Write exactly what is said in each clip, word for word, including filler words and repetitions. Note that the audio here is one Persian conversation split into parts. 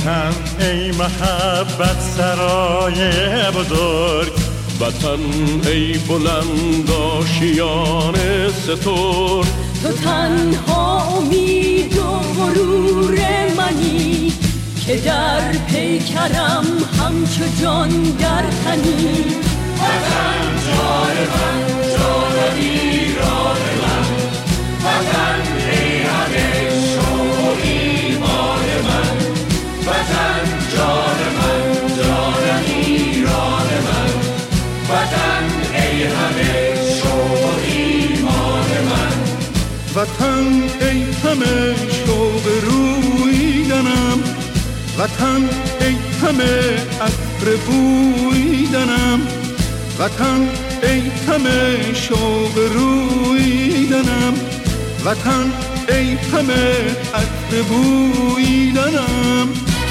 وطن ای محبت سرای بزرگ، وطن ای بلند آشیان ستور، تو تنها امید و غرور منی که در پیکرم همچو جان در تنی. وطن جان من، جان ایران من، وطن ای همه شوق ایمان من، وطن جان من، جان ایران من، وطن ای همه شوق ایمان من، وطن ای همه شوق رویدنم، وطن ای همه عطر بویدنم، وطن ای همه شوق رویدنم، وطن ای همه عطر بویدنم.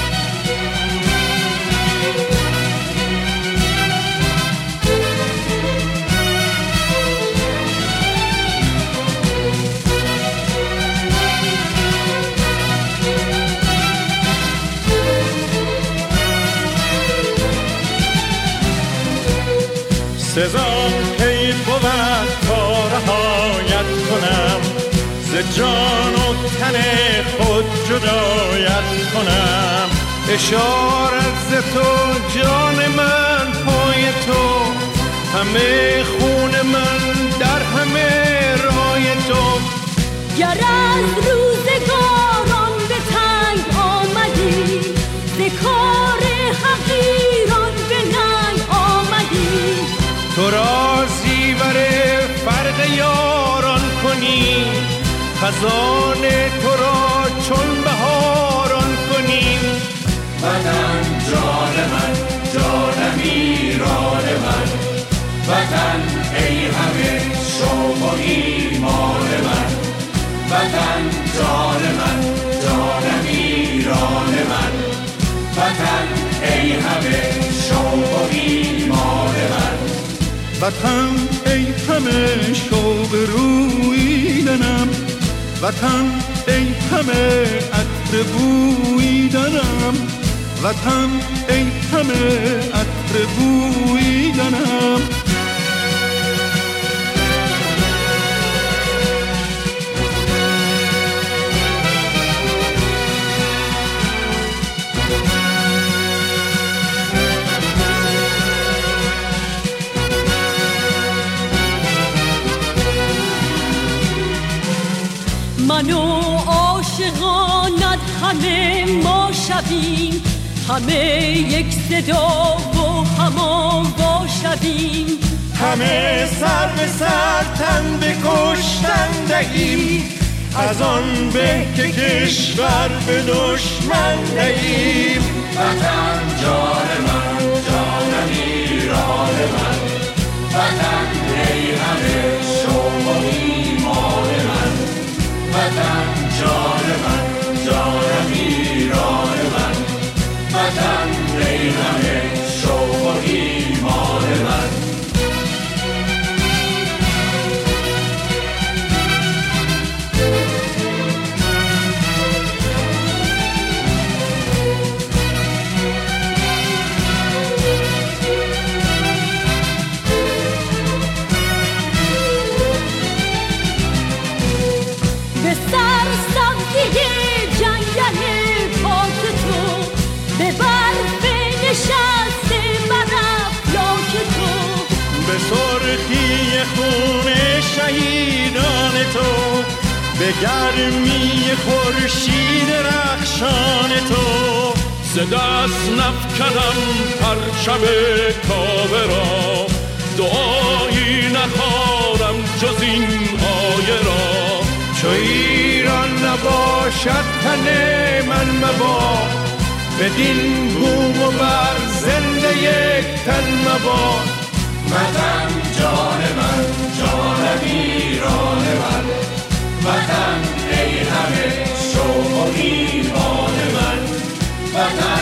سزا کی بود تا رهایت کنم، ز جان و تن خود جدایت کنم. اشارت ز تو جان من پای تو، همه خون من در همه رای تو. گر از روزگاران به تنگ آمدی، ز کار حقیران به ننگ آمدی، تو را زیور فرق یاران کنی، خزان تو را چون بهاران کنی. وطن جان من، جانم ایران من، وطن ای همه شوق و ایمان من، وطن جان من، جانم ایران من، وطن ای همه شوق و ایمان من، وطن ای همه شوق رویدنم، وطن ای همه عطر بویدنم، وطن ای همه عطر بویدنم. من و عاشقانت همه ما شویم، همه یک صدا و هم آوا شویم، همه سر به سر تن به کشتن دهیم، از آن به که کشور به دشمن دهیم. وطن جان من، جانم ایران من، وطن ای همه شوق و ایمان من، وطن جان من، جانم ایران من، وطن ای همه شوق و ایمان من. به سر سبزی جنگل پاک تو، به برف نشسته بر افلاک تو، به سرخی خون شهیدان تو، به گرمی خورشید رخشان تو. ز دست نفکنم پرچم کعبه را، دعایی نخوانم جز این آیه را. چو ایران نباشد تن من مباد، بدین بوم و بر زنده یک تن مباد. وطن جان من، جانم ایران من، وطن ای همه شوق و ایمان من، وطن